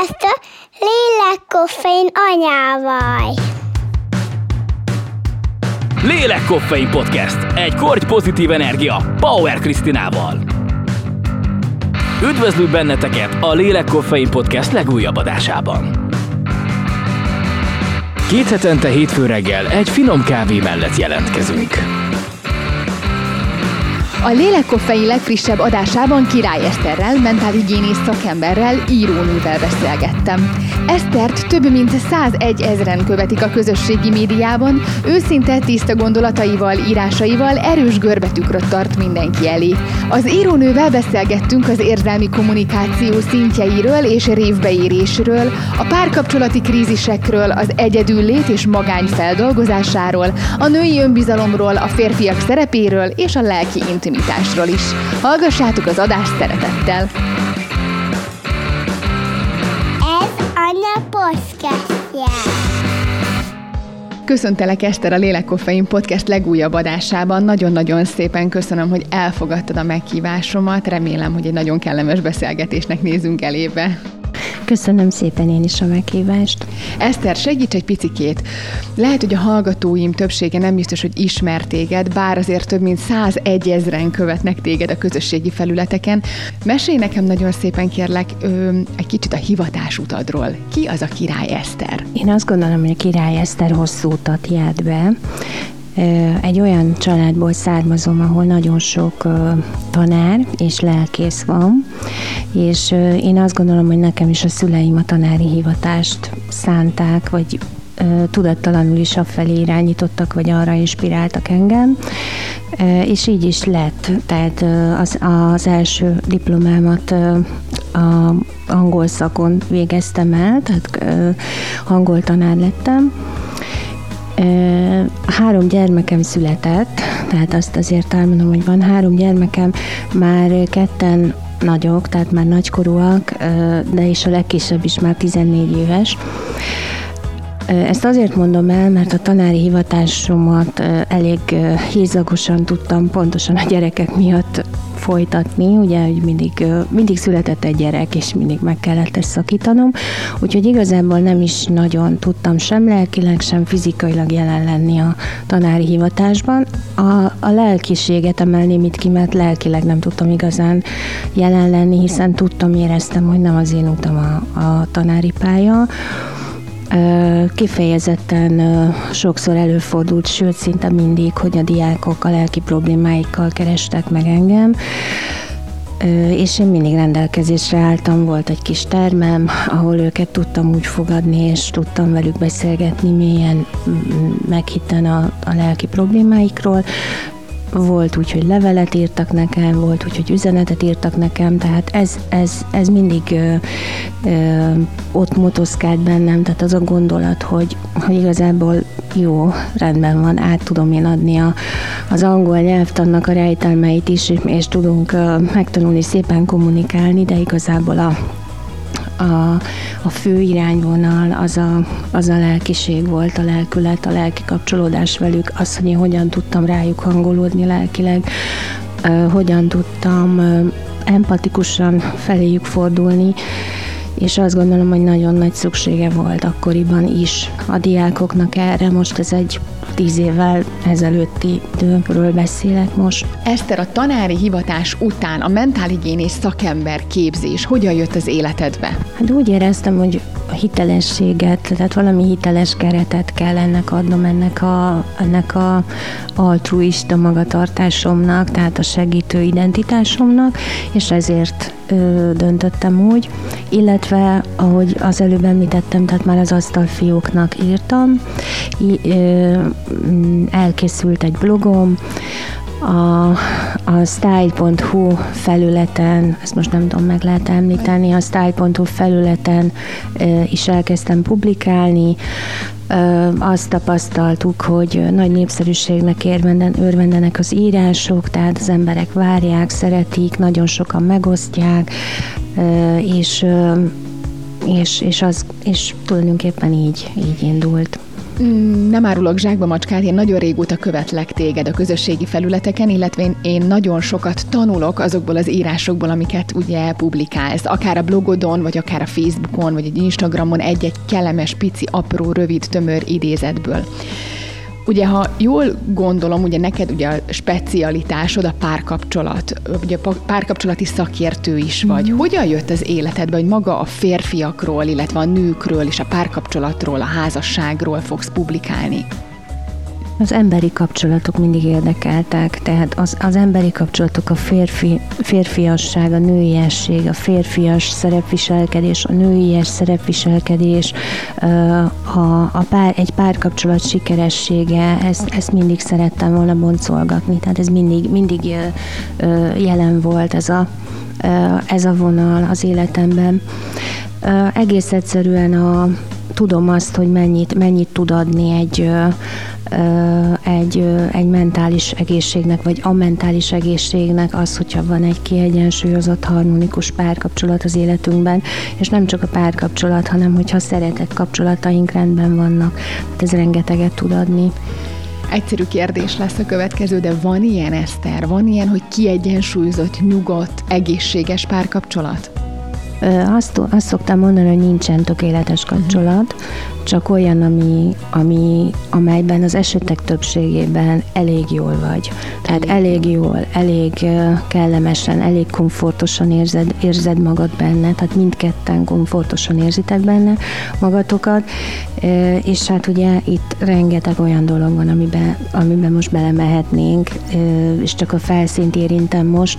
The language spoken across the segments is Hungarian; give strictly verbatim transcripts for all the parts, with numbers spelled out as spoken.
Sziasztok! Lélekkoffein anyával! Lélekkoffein Podcast. Egy korty pozitív energia Bauer Krisztinával. Üdvözlünk benneteket a Lélekkoffein Podcast legújabb adásában. Két hetente hétfő reggel egy finom kávé mellett jelentkezünk. A Lélekkoffein legfrissebb adásában Király Eszterrel, mentálhigiénész szakemberrel, írónővel beszélgettem. Esztert több mint százegy ezren követik a közösségi médiában, őszinte, tiszta gondolataival, írásaival erős görbetükröt tart mindenki elé. Az írónővel beszélgettünk az érzelmi kommunikáció szintjeiről és révbeérésről, a párkapcsolati krízisekről, az egyedüllét és magány feldolgozásáról, a női önbizalomról, a férfiak szerepéről és a lelki intimitásról is. Hallgassátok az adást szeretettel! Anya podcastja. Köszöntelek, Eszter, a Lélekkoffein Podcast legújabb adásában. Nagyon-nagyon szépen köszönöm, hogy elfogadtad a meghívásomat. Remélem, hogy egy nagyon kellemes beszélgetésnek nézünk elébe. Köszönöm szépen én is a meghívást. Eszter, segíts egy picikét. Lehet, hogy a hallgatóim többsége nem biztos, hogy ismer téged, bár azért több mint százegy ezren követnek téged a közösségi felületeken. Mesélj nekem nagyon szépen, kérlek, ö, egy kicsit a hivatásutadról. Ki az a Király Eszter? Én azt gondolom, hogy a Király Eszter hosszú utat járt be. Egy olyan családból származom, ahol nagyon sok tanár és lelkész van, és én azt gondolom, hogy nekem is a szüleim a tanári hivatást szánták, vagy tudattalanul is afelé irányítottak, vagy arra inspiráltak engem, és így is lett. Tehát az, az első diplomámat a angol szakon végeztem el, tehát angol tanár lettem. Három gyermekem született, tehát azt azért elmondom, hogy van három gyermekem, már ketten nagyok, tehát már nagykorúak, de és a legkisebb is már tizennégy éves. Ezt azért mondom el, mert a tanári hivatásomat elég hízagosan tudtam pontosan a gyerekek miatt folytatni, ugye, hogy mindig, mindig született egy gyerek, és mindig meg kellett ezt szakítanom, úgyhogy igazából nem is nagyon tudtam sem lelkileg, sem fizikailag jelen lenni a tanári hivatásban. A, a lelkiséget emelném itt ki, mert lelkileg nem tudtam igazán jelen lenni, hiszen tudtam, éreztem, hogy nem az én utam a, a tanári pálya. Kifejezetten sokszor előfordult, sőt szinte mindig, hogy a diákok a lelki problémáikkal kerestek meg engem, és én mindig rendelkezésre álltam, volt egy kis termem, ahol őket tudtam úgy fogadni, és tudtam velük beszélgetni mélyen, meghitten a, a lelki problémáikról. Volt úgy, hogy levelet írtak nekem, volt úgy, hogy üzenetet írtak nekem, tehát ez, ez, ez mindig ö, ö, ott motoszkált bennem, tehát az a gondolat, hogy, hogy igazából jó, rendben van, át tudom én adni a, az angol nyelvtannak a rejtelmeit is, és tudunk ö, megtanulni szépen kommunikálni, de igazából a A, a fő irányvonal az a, az a lelkiség volt, a lelkület, a lelki kapcsolódás velük, az, hogy én hogyan tudtam rájuk hangolódni lelkileg, uh, hogyan tudtam uh, empatikusan feléjük fordulni, és azt gondolom, hogy nagyon nagy szüksége volt akkoriban is a diákoknak erre. Most ez egy tíz évvel ezelőtti időről beszélek most. Eszter, a tanári hivatás után a mentálhigiénész szakember képzés hogyan jött az életedbe? Hát úgy éreztem, hogy a hitelességet, tehát valami hiteles keretet kell ennek adnom, ennek a, ennek a altruista magatartásomnak, tehát a segítő identitásomnak, és ezért ö, döntöttem úgy, illetve ahogy az előbb említettem, tehát már az asztalfióknak írtam, I, ö, elkészült egy blogom, A, a style pont hu felületen, ezt most nem tudom, meg lehet említeni, a style pont hu felületen e, is elkezdtem publikálni. E, azt tapasztaltuk, hogy nagy népszerűségnek érvenden, örvendenek az írások, tehát az emberek várják, szeretik, nagyon sokan megosztják, e, és e, és, és, az, és tulajdonképpen így, így indult. Nem árulok zsákba macskát, én nagyon régóta követlek téged a közösségi felületeken, illetve én, én nagyon sokat tanulok azokból az írásokból, amiket ugye publikálsz, akár a blogodon, vagy akár a Facebookon, vagy egy Instagramon egy-egy kellemes, pici, apró, rövid, tömör idézetből. Ugye, ha jól gondolom, ugye neked ugye a specialitásod a párkapcsolat, ugye a párkapcsolati szakértő is vagy. Mm. Hogyan jött az életedbe, hogy maga a férfiakról, illetve a nőkről és a párkapcsolatról, a házasságról fogsz publikálni? Az emberi kapcsolatok mindig érdekeltek, tehát az, az emberi kapcsolatok, a férfi, férfiasság, a nőiesség, a férfias szerepviselkedés, a nőies szerepviselkedés, a, a pár, egy párkapcsolat sikeressége, ezt, ezt mindig szerettem volna boncolgatni, tehát ez mindig, mindig jelen volt ez a, ez a vonal az életemben. Egész egyszerűen a, tudom azt, hogy mennyit, mennyit tud adni egy Egy, egy mentális egészségnek, vagy a mentális egészségnek az, hogyha van egy kiegyensúlyozott, harmonikus párkapcsolat az életünkben, és nem csak a párkapcsolat, hanem hogyha szeretett kapcsolataink rendben vannak. Tehát ez rengeteget tud adni. Egyszerű kérdés lesz a következő, de van ilyen, Eszter? Van ilyen, hogy kiegyensúlyozott, nyugodt, egészséges párkapcsolat? Azt, azt szoktam mondani, hogy nincsen tökéletes kapcsolat, csak olyan, ami, ami, amelyben az esetek többségében elég jól vagy. Tehát elég jól, elég kellemesen, elég komfortosan érzed, érzed magad benne, tehát mindketten komfortosan érzitek benne magatokat, és hát ugye itt rengeteg olyan dolog van, amiben, amiben most belemehetnénk, és csak a felszínt érintem most.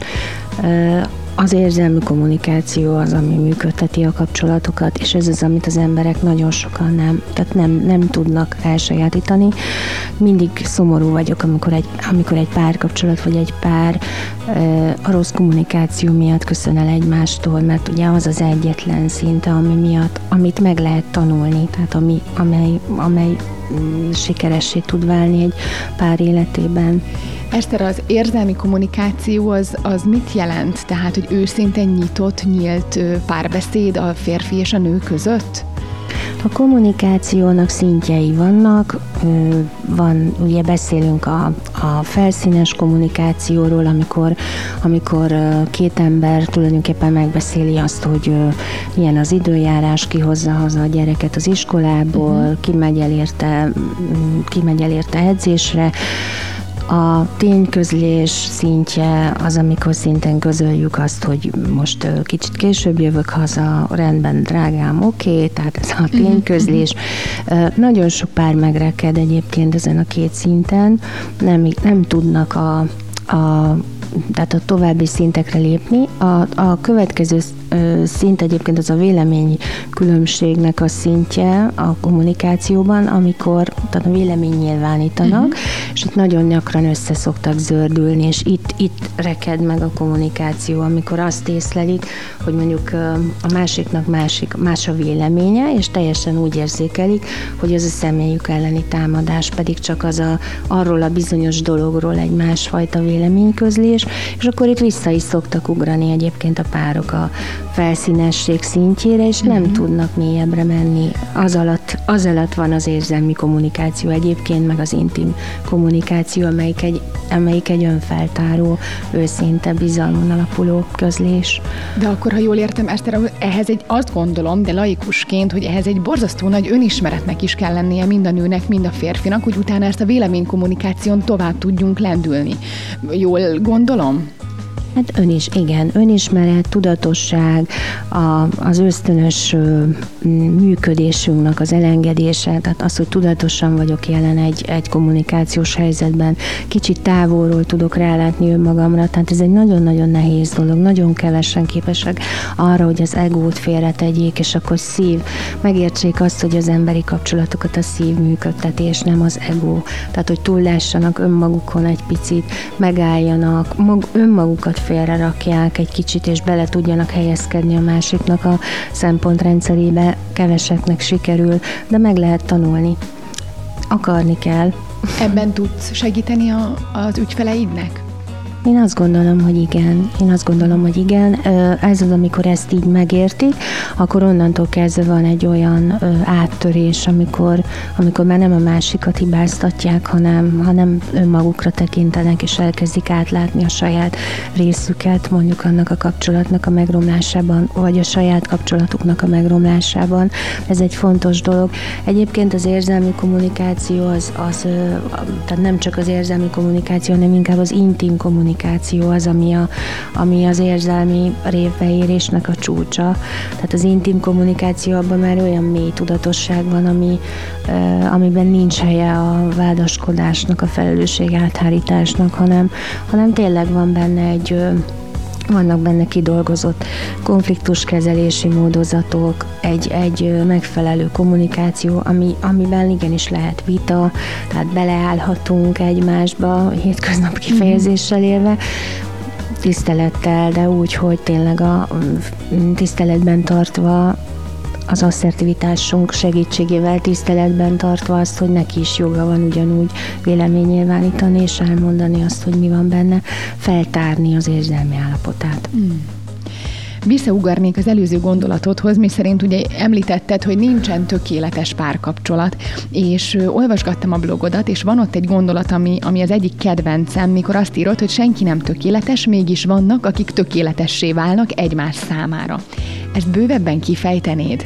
Az érzelmi kommunikáció az, ami működteti a kapcsolatokat, és ez az, amit az emberek nagyon sokan nem, tehát nem, nem tudnak elsajátítani. Mindig szomorú vagyok, amikor egy, amikor egy párkapcsolat, vagy egy pár a rossz kommunikáció miatt köszön el egymástól, mert ugye az az egyetlen szinte, ami miatt, amit meg lehet tanulni, tehát ami, amely, amely sikeressé tud válni egy pár életében. Eszter, az érzelmi kommunikáció az, az mit jelent? Tehát, hogy őszintén nyitott, nyílt párbeszéd a férfi és a nő között? A kommunikációnak szintjei vannak, van, ugye beszélünk a, a felszínes kommunikációról, amikor, amikor két ember tulajdonképpen megbeszéli azt, hogy milyen az időjárás, ki hozza haza a gyereket az iskolából, uh-huh. ki megy el érte, ki megy el érte edzésre. A tényközlés szintje az, amikor szintén közöljük azt, hogy most kicsit később jövök haza, rendben, drágám, oké, okay, tehát ez a tényközlés. Nagyon sok pár megreked egyébként ezen a két szinten, nem, nem tudnak a, a tehát a további szintekre lépni. A, a következő szint egyébként az a vélemény különbségnek a szintje a kommunikációban, amikor tehát a vélemény nyilvánítanak, uh-huh. és itt nagyon gyakran össze szoktak zördülni, és itt, itt reked meg a kommunikáció, amikor azt észlelik, hogy mondjuk a másiknak másik, más a véleménye, és teljesen úgy érzékelik, hogy az a személyük elleni támadás, pedig csak az a, arról a bizonyos dologról egy másfajta véleményközlés, és akkor itt vissza is szoktak ugrani egyébként a párok a felszínesség szintjére, és nem uh-huh. tudnak mélyebbre menni. Az alatt, az alatt van az érzelmi kommunikáció egyébként, meg az intim kommunikáció, amelyik egy, amelyik egy önfeltáró, őszinte, bizalmon alapuló közlés. De akkor, ha jól értem, Eszter, ehhez egy, azt gondolom, de laikusként, hogy ehhez egy borzasztó nagy önismeretnek is kell lennie mind a nőnek, mind a férfinak, hogy utána ezt a véleménykommunikáción tovább tudjunk lendülni. Jól gondolom? Hát ön is, igen, önismeret, tudatosság, a, az ösztönös ö, működésünknek az elengedése, tehát az, hogy tudatosan vagyok jelen egy, egy kommunikációs helyzetben, kicsit távolról tudok rálátni önmagamra, tehát ez egy nagyon-nagyon nehéz dolog, nagyon kevesen képesek arra, hogy az egót félretegyék, és akkor szív, megértsék azt, hogy az emberi kapcsolatokat a szív működteti, és nem az ego. Tehát, hogy túllássanak önmagukon egy picit, megálljanak, mag, önmagukat félre rakják egy kicsit, és bele tudjanak helyezkedni a másiknak a szempontrendszerébe. Keveseknek sikerül, de meg lehet tanulni. Akarni kell. Ebben tudsz segíteni a, az ügyfeleidnek? Én azt gondolom, hogy igen. Én azt gondolom, hogy igen. Ez az, amikor ezt így megértik, akkor onnantól kezdve van egy olyan áttörés, amikor, amikor már nem a másikat hibáztatják, hanem, hanem önmagukra tekintenek, és elkezdik átlátni a saját részüket, mondjuk annak a kapcsolatnak a megromlásában, vagy a saját kapcsolatuknak a megromlásában. Ez egy fontos dolog. Egyébként az érzelmi kommunikáció az, az tehát nem csak az érzelmi kommunikáció, hanem inkább az intim kommunikáció az, ami, a, ami az érzelmi révbeérésnek a csúcsa. Tehát az intim kommunikáció, abban már olyan mély tudatosság van, ami, amiben nincs helye a vádaskodásnak, a felelősség áthárításnak, hanem, hanem tényleg van benne egy vannak benne kidolgozott konfliktuskezelési módozatok, egy, egy megfelelő kommunikáció, ami, amiben igenis lehet vita, tehát beleállhatunk egymásba, hétköznap kifejezéssel élve, tisztelettel, de úgy, hogy tényleg a tiszteletben tartva, az asszertivitásunk segítségével tiszteletben tartva azt, hogy neki is joga van ugyanúgy véleménynyilvánítani, és elmondani azt, hogy mi van benne, feltárni az érzelmi állapotát. Mm. Visszaugarnék az előző gondolatodhoz, mi szerint ugye említetted, hogy nincsen tökéletes párkapcsolat, és olvasgattam a blogodat, és van ott egy gondolat, ami, ami az egyik kedvencem, mikor azt írod, hogy senki nem tökéletes, mégis vannak, akik tökéletessé válnak egymás számára. Ezt bővebben kifejtenéd?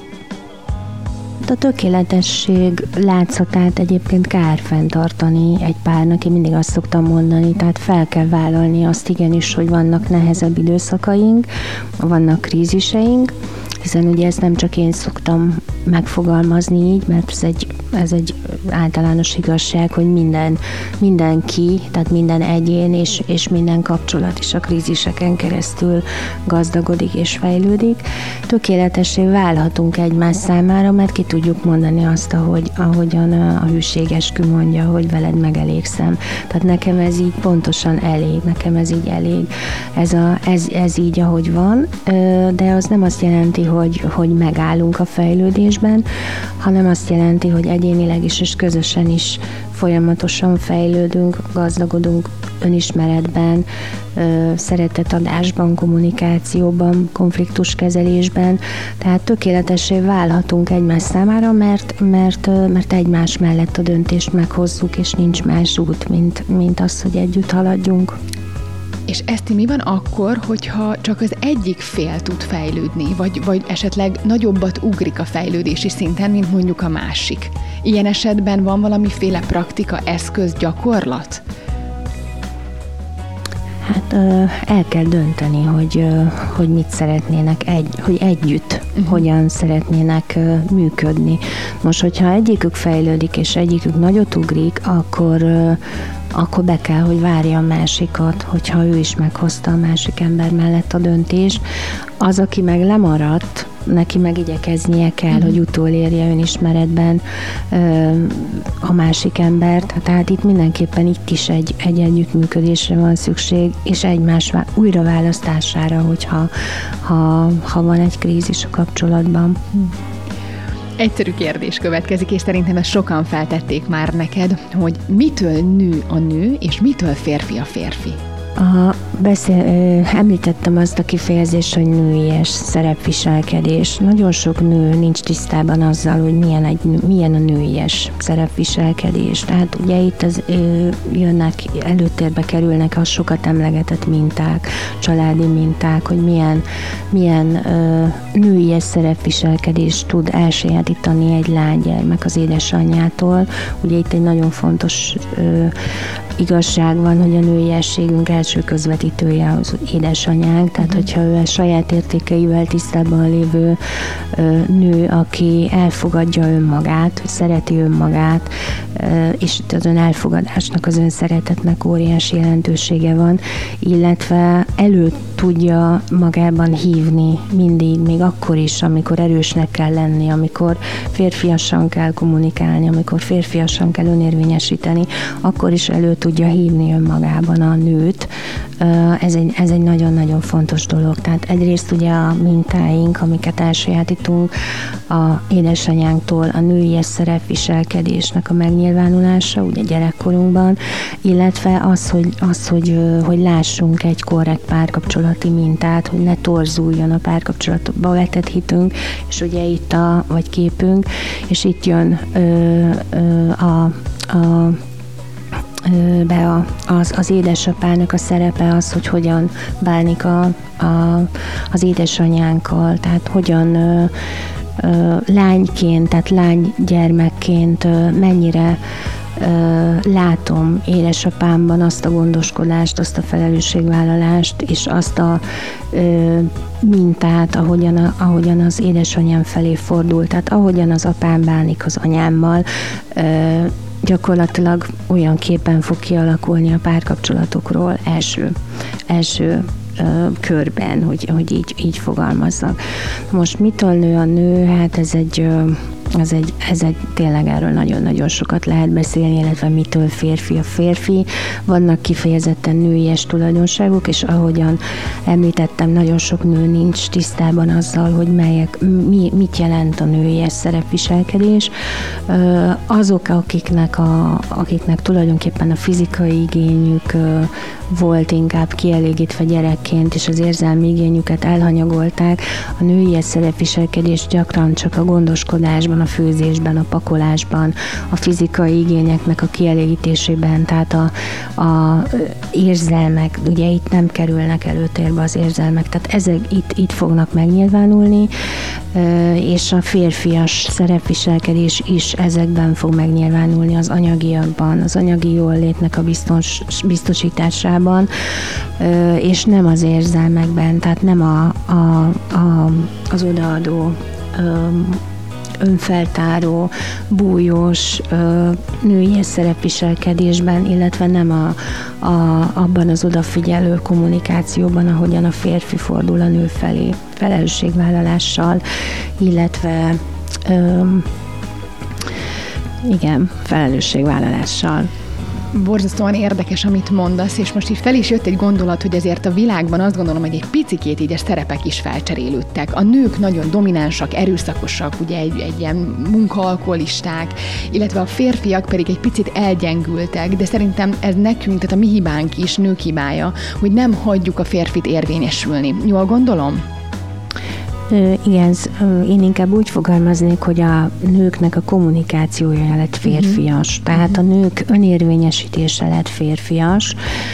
A tökéletesség látszatát egyébként kár fenntartani egy párnak, én mindig azt szoktam mondani, tehát fel kell vállalni azt igenis, hogy vannak nehezebb időszakaink, vannak kríziseink, hiszen ugye ezt nem csak én szoktam megfogalmazni így, mert ez egy, ez egy általános igazság, hogy minden, mindenki, tehát minden egyén és, és minden kapcsolat is a kríziseken keresztül gazdagodik és fejlődik. Tökéletessé válhatunk egymás számára, mert ki tudjuk mondani azt, ahogy, ahogyan a hűségeskü mondja, hogy veled megelégszem. Tehát nekem ez így pontosan elég, nekem ez így elég. Ez, a, ez, ez így, ahogy van, de az nem azt jelenti, hogy, hogy megállunk a fejlődésben, hanem azt jelenti, hogy egyénileg is és közösen is folyamatosan fejlődünk, gazdagodunk önismeretben, szeretetadásban, kommunikációban, konfliktuskezelésben, tehát tökéletessé válhatunk egymás számára, mert, mert, mert egymás mellett a döntést meghozzuk, és nincs más út, mint, mint az, hogy együtt haladjunk. És Eszti, mi van akkor, hogyha csak az egyik fél tud fejlődni, vagy, vagy esetleg nagyobbat ugrik a fejlődési szinten, mint mondjuk a másik? Ilyen esetben van valamiféle praktika, eszköz, gyakorlat? Hát el kell dönteni, hogy, hogy mit szeretnének, egy, hogy együtt uh-huh. hogyan szeretnének működni. Most, hogyha egyikük fejlődik, és egyikük nagyot ugrik, akkor akkor be kell, hogy várja a másikat, hogyha ő is meghozta a másik ember mellett a döntést. Az, aki meg lemaradt, neki meg igyekeznie kell, mm-hmm. hogy utolérje önismeretben ö, a másik embert. Tehát itt mindenképpen itt is egy, egy együttműködésre van szükség, és egymás újraválasztására, hogyha ha, ha van egy krízis a kapcsolatban. Mm. Egyszerű kérdés következik, és szerintem ezt sokan feltették már neked, hogy mitől nő a nő, és mitől férfi a férfi? A beszél, említettem azt a kifejezést, hogy nőies szerepviselkedés. Nagyon sok nő nincs tisztában azzal, hogy milyen, egy, milyen a nőies szerepviselkedés. Tehát ugye itt az, jönnek, előtérbe kerülnek a sokat emlegetett minták, családi minták, hogy milyen, milyen ö, nőies szerepviselkedést tud elsajátítani egy lánygyermek az édesanyjától. Ugye itt egy nagyon fontos ö, igazság van, hogy a nőiességünk első közvetítője az édesanyánk, tehát hogyha ő a saját értékeivel tisztában lévő ö, nő, aki elfogadja önmagát, hogy szereti önmagát, ö, és itt az ön elfogadásnak, az önszeretetnek óriási jelentősége van, illetve elő tudja magában hívni mindig, még akkor is, amikor erősnek kell lenni, amikor férfiasan kell kommunikálni, amikor férfiasan kell önérvényesíteni, akkor is elő tudja hívni önmagában a nőt. Ez egy, ez egy nagyon-nagyon fontos dolog. Tehát egyrészt ugye a mintáink, amiket elsajátítunk a édesanyánktól, a nőies szerepviselkedésnek a megnyilvánulása, megnyilvánulása, ugye gyerekkorunkban, illetve az, hogy, az, hogy, hogy lássunk egy korrekt párkapcsolati mintát, hogy ne torzuljon a párkapcsolatba vetett hitünk, és ugye itt a, vagy képünk, és itt jön ö, ö, a, a be a, az, az édesapának a szerepe az, hogy hogyan bánik a, a, az édesanyánkkal, tehát hogyan ö, ö, lányként, tehát lánygyermekként ö, mennyire ö, látom édesapámban azt a gondoskodást, azt a felelősségvállalást, és azt a ö, mintát, ahogyan, a, ahogyan az édesanyám felé fordul, tehát ahogyan az apám bánik az anyámmal, ö, gyakorlatilag olyan képen fog kialakulni a párkapcsolatokról első, első ö, körben, hogy, hogy így, így fogalmazzak. Most mitől nő a nő? Hát ez egy, ö, ez egy, ez egy tényleg erről nagyon-nagyon sokat lehet beszélni, illetve mitől férfi a férfi. Vannak kifejezetten nőies tulajdonságok, és ahogyan említettem, nagyon sok nő nincs tisztában azzal, hogy melyek, mi, mit jelent a nőies szerepviselkedés. Azok, akiknek, a, akiknek tulajdonképpen a fizikai igényük volt inkább kielégítve gyerekként, és az érzelmi igényüket elhanyagolták, a nőies szerepviselkedés gyakran csak a gondoskodásban, a főzésben, a pakolásban, a fizikai igényeknek a kielégítésében, tehát a, a érzelmek, ugye itt nem kerülnek előtérbe az érzelmek, tehát ezek itt, itt fognak megnyilvánulni, és a férfias szerepviselkedés is ezekben fog megnyilvánulni, az anyagiakban, az anyagi jólétnek a biztos, biztosításában, és nem az érzelmekben, tehát nem a, a, a, az odaadó önfeltáró, bújós női szerepviselkedésben, illetve nem a, a, abban az odafigyelő kommunikációban, ahogyan a férfi fordul a nő felé, felelősségvállalással, illetve öm, igen, felelősségvállalással. Borzasztóan érdekes, amit mondasz, és most így fel is jött egy gondolat, hogy ezért a világban azt gondolom, hogy egy picikét így a szerepek is felcserélődtek. A nők nagyon dominánsak, erőszakosak, ugye egy, egy ilyen munkaalkoholisták, illetve a férfiak pedig egy picit elgyengültek, de szerintem ez nekünk, tehát a mi hibánk is, nők hibája, hogy nem hagyjuk a férfit érvényesülni. Jól gondolom? Igen, én inkább úgy fogalmaznék, hogy a nőknek a kommunikációja lett férfias, uh-huh. tehát a nők önérvényesítése lett férfias,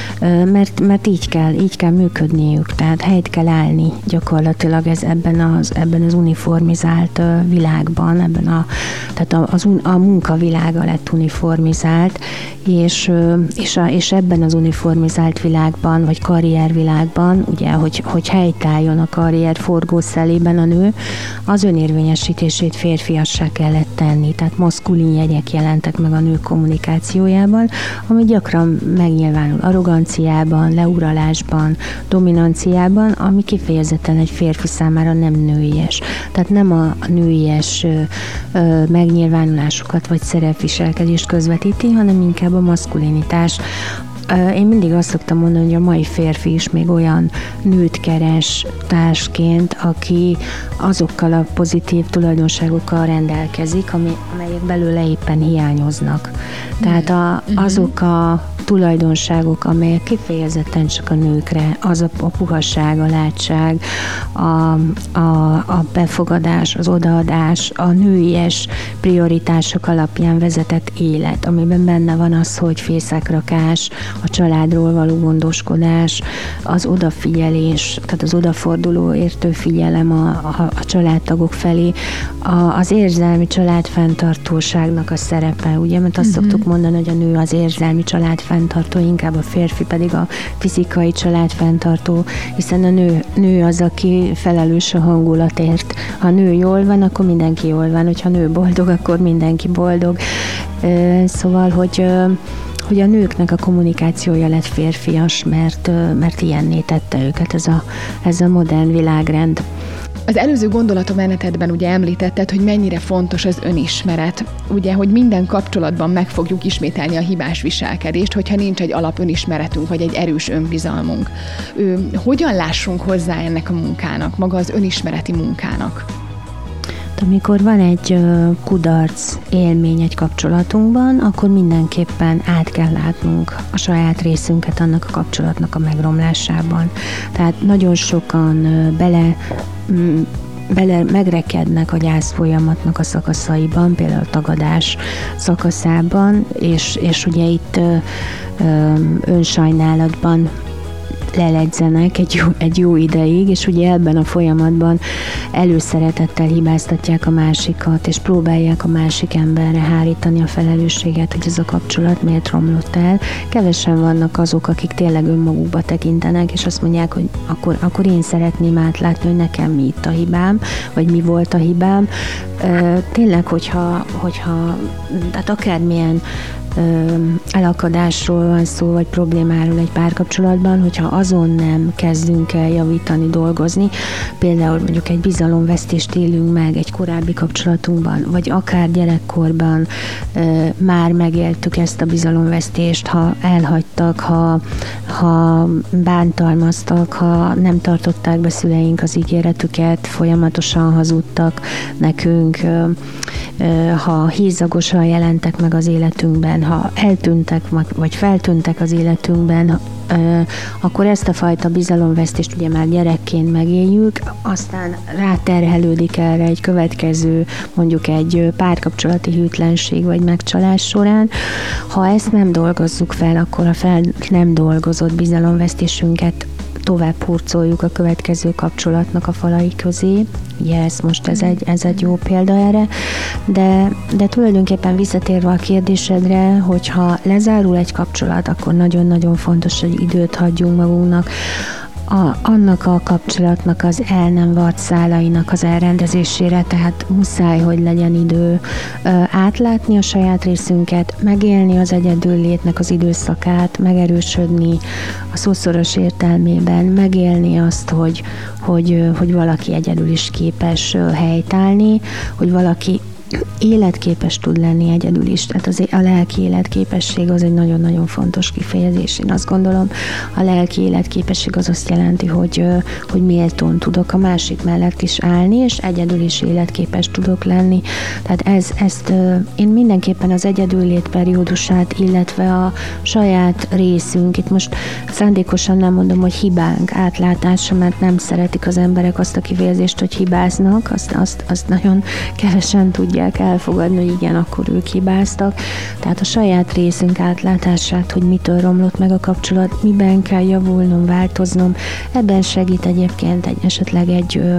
mert, mert így kell, így kell működniük, tehát helyt kell állni gyakorlatilag ez ebben az, ebben az uniformizált világban, ebben a, tehát az, a munkavilága lett uniformizált, és, és, a, és ebben az uniformizált világban, vagy karriervilágban, ugye, hogy, hogy helytálljon a karrier forgószelében a nő, az önérvényesítését férfiassá kellett tenni, tehát maszkulin jegyek jelentek meg a nők kommunikációjában, ami gyakran megnyilvánul arroganciában, leuralásban, dominanciában, ami kifejezetten egy férfi számára nem nőies. Tehát nem a nőies ö, ö, megnyilvánulásokat vagy szerepviselkedést közvetíti, hanem inkább a maszkulinitás. Én mindig azt szoktam mondani, hogy a mai férfi is még olyan nőt keres társként, aki azokkal a pozitív tulajdonságokkal rendelkezik, ami, amelyek belőle éppen hiányoznak. Tehát a, azok a tulajdonságok, amelyek kifejezetten csak a nőkre, az a, a puhasság, a látság, a, a, a befogadás, az odaadás, a nőies prioritások alapján vezetett élet, amiben benne van az, hogy fészekrakás, a családról való gondoskodás, az odafigyelés, tehát az odaforduló értő figyelem a, a, a családtagok felé, a, az érzelmi családfenntartóságnak a szerepe, ugye, mert azt uh-huh. szoktuk mondani, hogy a nő az érzelmi családfenntartó, inkább a férfi pedig a fizikai családfenntartó, hiszen a nő, nő az, aki felelős a hangulatért. Ha a nő jól van, akkor mindenki jól van, hogyha a nő boldog, akkor mindenki boldog. Szóval, hogy hogy a nőknek a kommunikációja lett férfias, mert, mert ilyenné tette őket ez a, ez a modern világrend. Az előző gondolatmenetedben ugye említetted, hogy mennyire fontos az önismeret. Ugye, hogy minden kapcsolatban meg fogjuk ismételni a hibás viselkedést, hogyha nincs egy alapönismeretünk, vagy egy erős önbizalmunk. Ő, hogyan lássunk hozzá ennek a munkának, maga az önismereti munkának? amikor van egy kudarc élmény egy kapcsolatunkban, akkor mindenképpen át kell látnunk a saját részünket annak a kapcsolatnak a megromlásában. Tehát nagyon sokan bele bele megrekednek a gyász folyamatnak a szakaszaiban, például a tagadás szakaszában, és, és ugye itt ö, ö, önsajnálatban leledzenek egy jó, egy jó ideig, és ugye ebben a folyamatban előszeretettel hibáztatják a másikat, és próbálják a másik emberre hárítani a felelősséget, hogy ez a kapcsolat miért romlott el. Kevesen vannak azok, akik tényleg önmagukba tekintenek, és azt mondják, hogy akkor, akkor én szeretném átlátni, hogy nekem mi itt a hibám, vagy mi volt a hibám. Tényleg, hogyha, hogyha tehát akármilyen elakadásról van szó, vagy problémáról egy párkapcsolatban, hogyha azon nem kezdünk el javítani, dolgozni, például mondjuk egy bizalomvesztést élünk meg egy korábbi kapcsolatunkban, vagy akár gyerekkorban már megéltük ezt a bizalomvesztést, ha elhagytak, ha, ha bántalmaztak, ha nem tartották be szüleink az ígéretüket, folyamatosan hazudtak nekünk, ha hízagosan jelentek meg az életünkben, ha eltűntek, vagy feltűntek az életünkben, akkor ezt a fajta bizalomvesztést ugye már gyerekként megéljük, aztán ráterhelődik erre egy következő, mondjuk egy párkapcsolati hűtlenség vagy megcsalás során. Ha ezt nem dolgozzuk fel, akkor a fel nem dolgozott bizalomvesztésünket tovább hurcoljuk a következő kapcsolatnak a falai közé. Ugye ez most ez egy, ez egy jó példa erre, de, de tulajdonképpen visszatérve a kérdésedre, hogyha lezárul egy kapcsolat, akkor nagyon-nagyon fontos, hogy időt hagyjunk magunknak, A, annak a kapcsolatnak az el nem vart szálainak az elrendezésére, tehát muszáj, hogy legyen idő ö, átlátni a saját részünket, megélni az egyedül létnek az időszakát, megerősödni a szószoros értelmében, megélni azt, hogy, hogy, hogy valaki egyedül is képes helytállni, hogy valaki életképes tud lenni egyedül is, tehát az, a lelki életképesség az egy nagyon-nagyon fontos kifejezés. Én azt gondolom, a lelki életképesség az azt jelenti, hogy, hogy méltón tudok a másik mellett is állni, és egyedül is életképes tudok lenni. Tehát ez, ezt én mindenképpen az egyedüllét periódusát, illetve a saját részünk, itt most szándékosan nem mondom, hogy hibánk átlátása, mert nem szeretik az emberek azt a kifejezést, hogy hibáznak, azt, azt, azt nagyon kevesen tudják elfogadni, hogy igen, akkor ők hibáztak. Tehát a saját részünk átlátását, hogy mitől romlott meg a kapcsolat, miben kell javulnom, változnom. Ebben segít egyébként egy, esetleg egy, ö,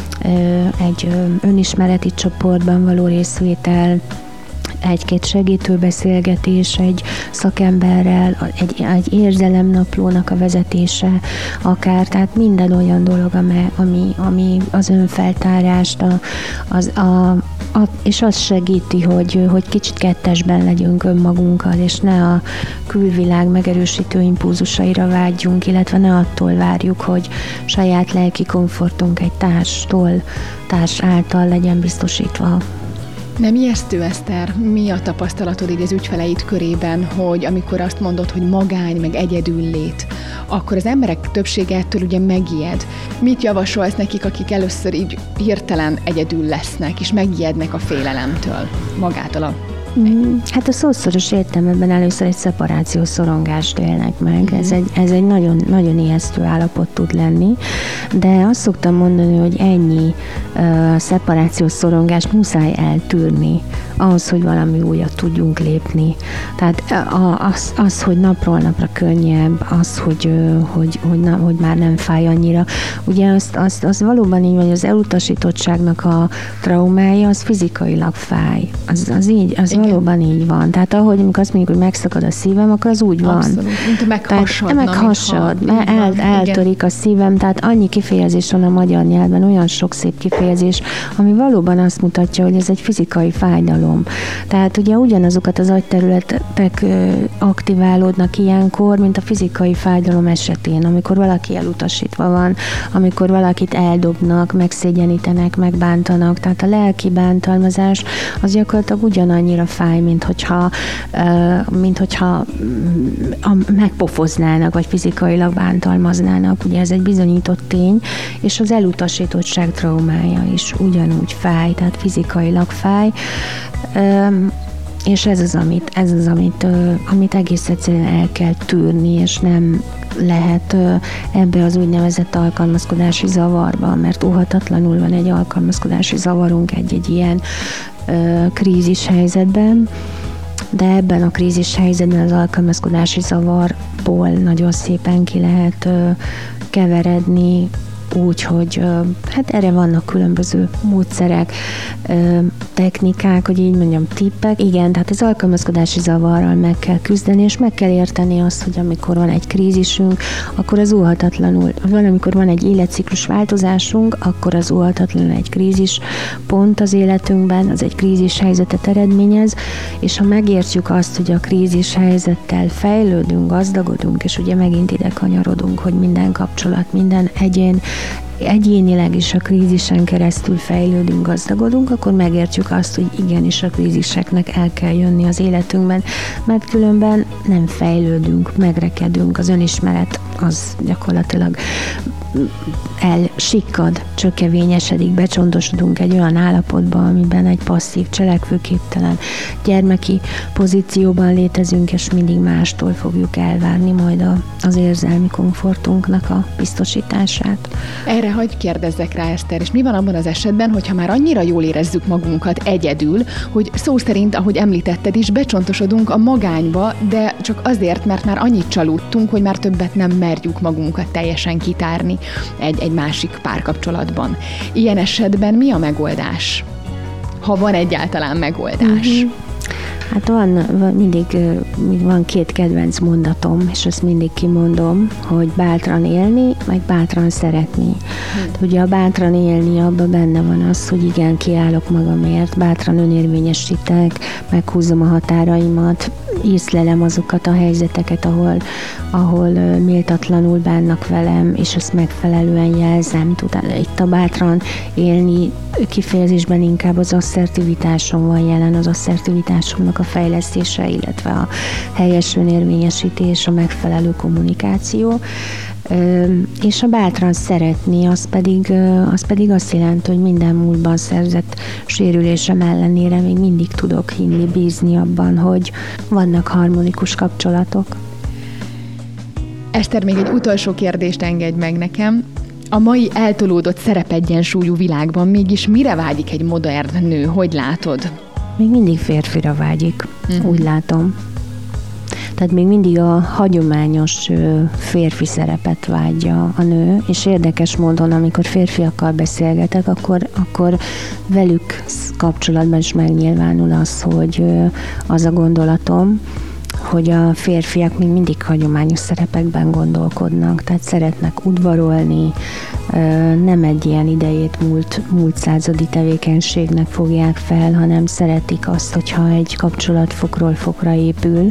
ö, egy ö, önismereti csoportban való részvétel, egy-két segítő beszélgetés egy szakemberrel, egy, egy érzelemnaplónak a vezetése akár, tehát minden olyan dolog, ami, ami, ami az önfeltárást, a, az, a, a, és az segíti, hogy, hogy kicsit kettesben legyünk önmagunkkal, és ne a külvilág megerősítő impulzusaira vágyjunk, illetve ne attól várjuk, hogy saját lelki komfortunk egy társtól, társ által legyen biztosítva. Nem ijesztő, Eszter? Mi a tapasztalatod így az ügyfeleid körében, hogy amikor azt mondod, hogy magány, meg egyedüllét, akkor az emberek többsége ettől ugye megijed. Mit javasolsz nekik, akik először így hirtelen egyedül lesznek, és megijednek a félelemtől magától a Hát a szószoros értelmében először egy szeparációs szorongást élnek meg. Mm. Ez egy, ez egy nagyon, nagyon ijesztő állapot tud lenni, de azt szoktam mondani, hogy ennyi uh, szeparációs szorongást muszáj eltűrni ahhoz, hogy valami újat tudjunk lépni. Tehát a, az, az, hogy napról napra könnyebb, az, hogy, hogy, hogy, na, hogy már nem fáj annyira. Ugye azt, azt, az valóban így, hogy az elutasítottságnak a traumája, az fizikailag fáj. Az, az, így, az valóban így van. Tehát ahogy amikor azt mondjuk, hogy megszakad a szívem, akkor az úgy van. Abszolút. Mint meghasadna. Meghasad, el, eltörik a szívem, tehát annyi kifejezés van a magyar nyelven, olyan sok szép kifejezés, ami valóban azt mutatja, hogy ez egy fizikai fájdalom. Tehát ugye ugyanazokat az agyterületek aktiválódnak ilyenkor, mint a fizikai fájdalom esetén, amikor valaki elutasítva van, amikor valakit eldobnak, megszégyenítenek, megbántanak. Tehát a lelki bántalmazás az gyakorlatilag ugyanannyira fáj, mint hogyha, mint hogyha megpofoznának, vagy fizikailag bántalmaznának. Ugye ez egy bizonyított tény, és az elutasítottság traumája is ugyanúgy fáj, tehát fizikailag fáj. És ez az, amit, ez az amit, amit egész egyszerűen el kell tűrni, és nem lehet ebbe az úgynevezett alkalmazkodási zavarba, mert óhatatlanul van egy alkalmazkodási zavarunk egy-egy ilyen ö, krízis helyzetben, de ebben a krízis helyzetben az alkalmazkodási zavarból nagyon szépen ki lehet ö, keveredni, úgy, hogy hát erre vannak különböző módszerek, technikák, hogy így mondjam, tippek. Igen, tehát az alkalmazkodási zavarral meg kell küzdeni, és meg kell érteni azt, hogy amikor van egy krízisünk, akkor az óhatatlanul, valamikor van egy életciklus változásunk, akkor az óhatatlanul egy krízis pont az életünkben, az egy krízis helyzetet eredményez, és ha megértjük azt, hogy a krízis helyzettel fejlődünk, gazdagodunk, és ugye megint ide kanyarodunk, hogy minden kapcsolat, minden egyén egyénileg is a krízisen keresztül fejlődünk, gazdagodunk, akkor megértjük azt, hogy igenis a kríziseknek el kell jönni az életünkben, mert különben nem fejlődünk, megrekedünk, az önismeret az gyakorlatilag elsikkad, csökkevényesedik, becsontosodunk egy olyan állapotba, amiben egy passzív, cselekvőképtelen gyermeki pozícióban létezünk, és mindig mástól fogjuk elvárni majd a, az érzelmi komfortunknak a biztosítását. Erre hagyj kérdezzek rá, Eszter, és mi van abban az esetben, hogyha már annyira jól érezzük magunkat egyedül, hogy szó szerint, ahogy említetted is, becsontosodunk a magányba, de csak azért, mert már annyit csalódtunk, hogy már többet nem merjük magunkat teljesen kitárni egy, egy másik párkapcsolatban. Ilyen esetben mi a megoldás? Ha van egyáltalán megoldás? Mm-hmm. Hát van, van, mindig van két kedvenc mondatom, és azt mindig kimondom, hogy bátran élni, meg bátran szeretni. Hmm. Ugye a bátran élni, abban benne van az, hogy igen, kiállok magamért, bátran önérvényesítek, meghúzom a határaimat, észlelem azokat a helyzeteket, ahol, ahol méltatlanul bánnak velem, és ezt megfelelően jelzem. Itt a bátran élni kifejezésben inkább az asszertivitásom van jelen, az asszertivitásomnak a fejlesztése, illetve a helyes önérvényesítés, a megfelelő kommunikáció. És a bátran szeretni, az pedig, az pedig azt jelenti, hogy minden múltban szerzett sérülésem ellenére még mindig tudok hinni, bízni abban, hogy vannak harmonikus kapcsolatok. Eszter, még egy utolsó kérdést engedj meg nekem. A mai eltolódott szerepegyensúlyú világban mégis mire vágyik egy modern nő? Hogy látod? Még mindig férfira vágyik, mm. úgy látom. Tehát még mindig a hagyományos férfi szerepet vágyja a nő, és érdekes módon, amikor férfiakkal beszélgetek, akkor, akkor velük kapcsolatban is megnyilvánul az, hogy az a gondolatom, hogy a férfiak még mindig hagyományos szerepekben gondolkodnak, tehát szeretnek udvarolni, nem egy ilyen idejét múlt, múlt századi tevékenységnek fogják fel, hanem szeretik azt, hogyha egy kapcsolat fokról fokra épül,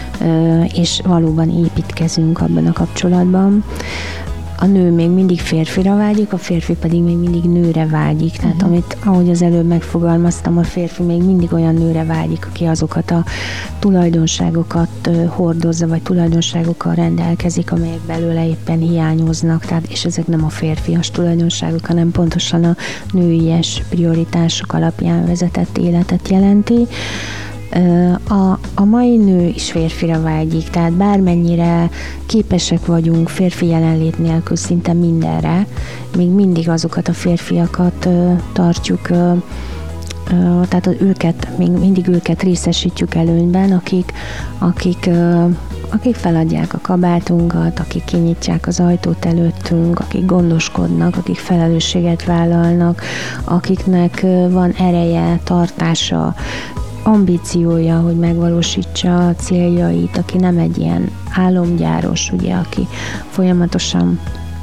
és valóban építkezünk abban a kapcsolatban. A nő még mindig férfira vágyik, a férfi pedig még mindig nőre vágyik. Tehát uh-huh. amit, ahogy az előbb megfogalmaztam, a férfi még mindig olyan nőre vágyik, aki azokat a tulajdonságokat hordozza, vagy tulajdonságokkal rendelkezik, amelyek belőle éppen hiányoznak. Tehát, és ezek nem a férfias tulajdonságok, hanem pontosan a nőies prioritások alapján vezetett életet jelenti. A, a mai nő is férfira vágyik, tehát bármennyire képesek vagyunk férfi jelenlét nélkül szinte mindenre, még mindig azokat a férfiakat tartjuk, tehát őket, még mindig őket részesítjük előnyben, akik, akik, akik feladják a kabátunkat, akik kinyitják az ajtót előttünk, akik gondoskodnak, akik felelősséget vállalnak, akiknek van ereje, tartása, ambíciója, hogy megvalósítsa a céljait, aki nem egy ilyen álomgyáros, ugye, aki folyamatosan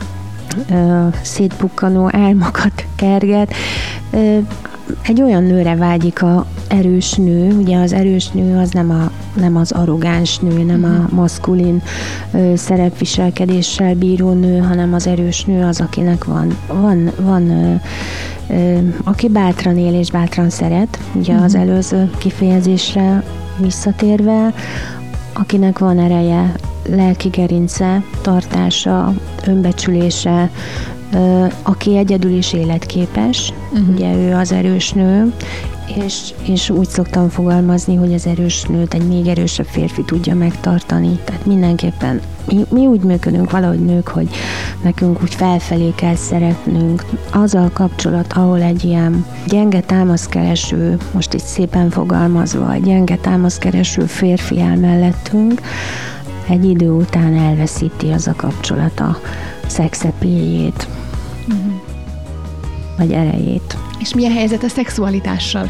ö, szétpukkanó álmokat kerget. Ö, egy olyan nőre vágyik a erős nő, ugye az erős nő az nem, a, nem az arrogáns nő, nem a maszkulin ö, szerepviselkedéssel bíró nő, hanem az erős nő az, akinek van, van, van ö, aki bátran él és bátran szeret, ugye uh-huh. az előző kifejezésre visszatérve, akinek van ereje, lelki gerince, tartása, önbecsülése, aki egyedül is életképes, uh-huh. ugye ő az erős nő, és, és úgy szoktam fogalmazni, hogy az erős nőt egy még erősebb férfi tudja megtartani. Tehát mindenképpen mi, mi úgy működünk valahogy nők, hogy nekünk úgy felfelé kell szeretnünk. Azzal kapcsolat, ahol egy ilyen gyenge támaszkereső, most itt szépen fogalmazva, egy gyenge támaszkereső férfi áll mellettünk, egy idő után elveszíti az a kapcsolat a szexepéjét, uh-huh. vagy erejét. És mi a helyzet a szexualitással?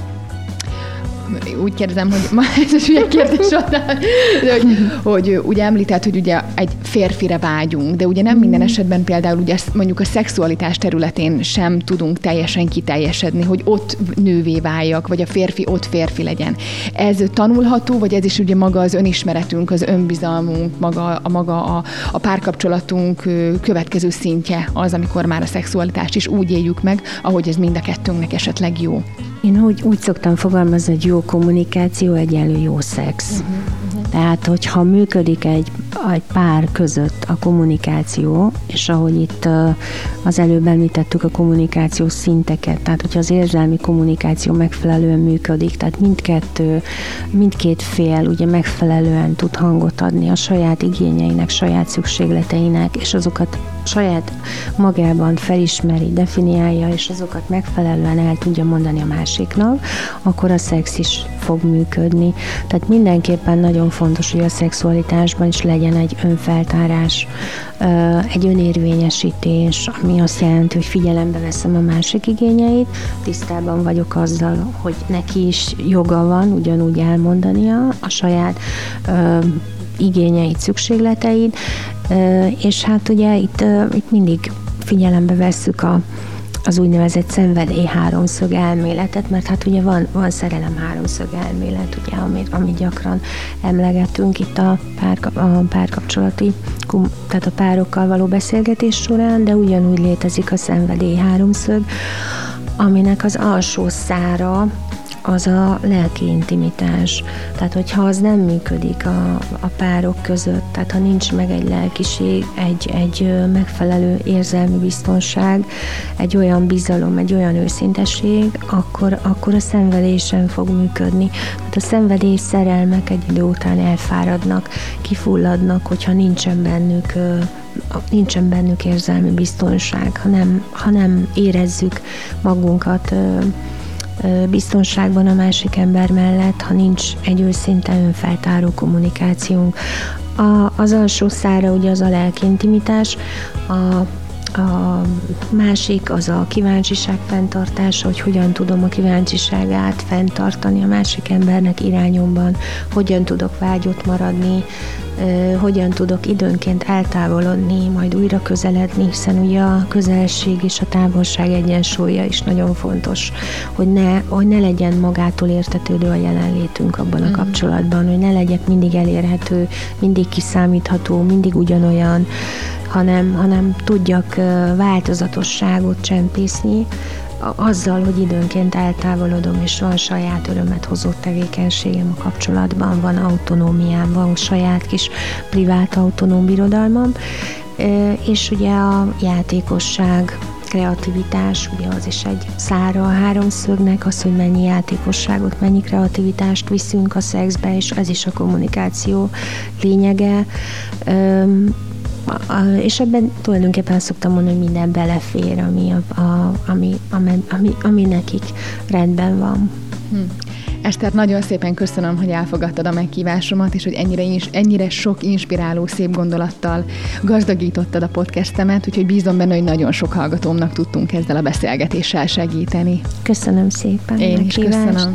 Úgy kérdezem, hogy ma ez is ugye kérdés volt, de hogy, hogy ugye említett, hogy ugye egy férfire vágyunk, de ugye nem minden esetben például ugye mondjuk a szexualitás területén sem tudunk teljesen kiteljesedni, hogy ott nővé váljak, vagy a férfi ott férfi legyen. Ez tanulható, vagy ez is ugye maga az önismeretünk, az önbizalmunk, maga a, maga a, a párkapcsolatunk következő szintje az, amikor már a szexualitást is úgy éljük meg, ahogy ez mind a kettőnknek esetleg jó. Én úgy, úgy szoktam fogalmazni, hogy jó kommunikáció egyenlő jó szex. Uh-huh, uh-huh. Tehát, hogyha működik egy, egy pár között a kommunikáció, és ahogy itt az előbb említettük a kommunikációs szinteket, tehát, hogyha az érzelmi kommunikáció megfelelően működik, tehát mindkettő, mindkét fél ugye megfelelően tud hangot adni a saját igényeinek, saját szükségleteinek, és azokat saját magában felismeri, definiálja, és azokat megfelelően el tudja mondani a másiknak, akkor a szex is fog működni. Tehát mindenképpen nagyon fontos, hogy a szexualitásban is legyen egy önfeltárás, egy önérvényesítés, ami azt jelenti, hogy figyelembe veszem a másik igényeit, tisztában vagyok azzal, hogy neki is joga van ugyanúgy elmondania a saját igényeit, szükségleteit, és hát ugye itt, itt mindig figyelembe vesszük a, az úgynevezett szenvedély háromszög elméletet, mert hát ugye van, van szerelem háromszög elmélet, ugye, amit, amit gyakran emlegetünk itt a, pár, a párkapcsolati, tehát a párokkal való beszélgetés során, de ugyanúgy létezik a szenvedély háromszög, aminek az alsó szára az a lelki intimitás. Tehát, hogyha az nem működik a, a párok között, tehát ha nincs meg egy lelkiség, egy, egy megfelelő érzelmi biztonság, egy olyan bizalom, egy olyan őszintesség, akkor, akkor a szenvedés sem fog működni. Tehát a szenvedés szerelmek egy idő után elfáradnak, kifulladnak, hogyha nincsen bennük nincsen bennük érzelmi biztonság, hanem, hanem érezzük magunkat biztonságban a másik ember mellett, ha nincs egy őszinte önfeltáró kommunikációnk. A, az alsó szára ugye az a lelki intimitás, a, a másik az a kíváncsiság fenntartása, hogy hogyan tudom a kíváncsiságát fenntartani a másik embernek irányomban, hogyan tudok vágyott maradni, hogyan tudok időnként eltávolodni, majd újra közeledni, hiszen ugye a közelség és a távolság egyensúlya is nagyon fontos, hogy ne, hogy ne legyen magától értetődő a jelenlétünk abban a kapcsolatban, hogy ne legyek mindig elérhető, mindig kiszámítható, mindig ugyanolyan, hanem, hanem tudjak változatosságot csempészni, azzal, hogy időnként eltávolodom, és van saját örömet hozó tevékenységem a kapcsolatban, van autonómiám, van saját kis privát autonóm birodalmam, és ugye a játékosság, kreativitás, ugye az is egy szára a háromszögnek, az, hogy mennyi játékosságot, mennyi kreativitást viszünk a szexbe, és ez is a kommunikáció lényege. És ebben tulajdonképpen szoktam mondani, hogy minden belefér, ami, a, a, ami, ami, ami, ami nekik rendben van. Hm. Eszter, nagyon szépen köszönöm, hogy elfogadtad a meghívásomat, és hogy ennyire, ennyire sok inspiráló, szép gondolattal gazdagítottad a podcastemet, úgyhogy bízom benne, hogy nagyon sok hallgatómnak tudtunk ezzel a beszélgetéssel segíteni. Köszönöm szépen. Én is köszönöm.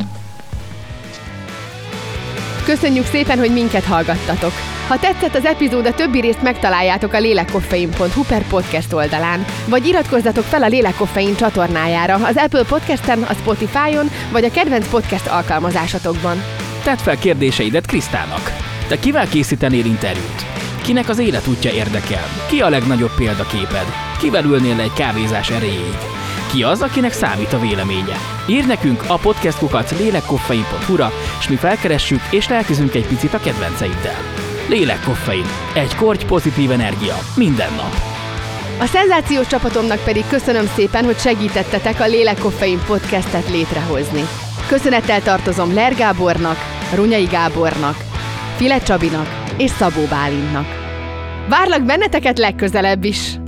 Köszönjük szépen, hogy minket hallgattatok! Ha tetszett az epizód, a többi részt megtaláljátok a lélekkoffein pont hu per podcast oldalán, vagy iratkozzatok fel a Lélekkoffein csatornájára az Apple Podcasten, a Spotify-on, vagy a kedvenc podcast alkalmazásatokban. Tedd fel kérdéseidet Krisztának. Te kivel készítenél interjút? Kinek az életútja érdekel? Ki a legnagyobb példaképed? Kivel ülnél le egy kávézás erejéig? Ki az, akinek számít a véleménye? Írd nekünk a podcast kukac lélekkoffein pont hu-ra, és mi felkeressük és lelkezünk egy picit a kedvenceiddel. Lélekkoffein. Egy korty pozitív energia. Minden nap. A szenzációs csapatomnak pedig köszönöm szépen, hogy segítettetek a Lélekkoffein podcastet létrehozni. Köszönettel tartozom Ler Gábornak, Runyai Gábornak, File Csabinak és Szabó Bálintnak. Várlak benneteket legközelebb is!